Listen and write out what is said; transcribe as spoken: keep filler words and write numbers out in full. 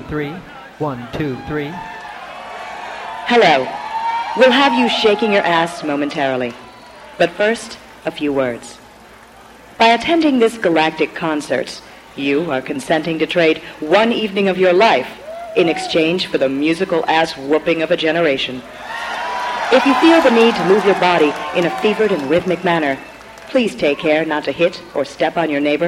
three. One, two, three. Hello. We'll have you shaking your ass momentarily. But first, a few words. By attending this galactic concert, you are consenting to trade one evening of your life in exchange for the musical ass whooping of a generation. If you feel the need to move your body in a fevered and rhythmic manner, please take care not to hit or step on your neighbor.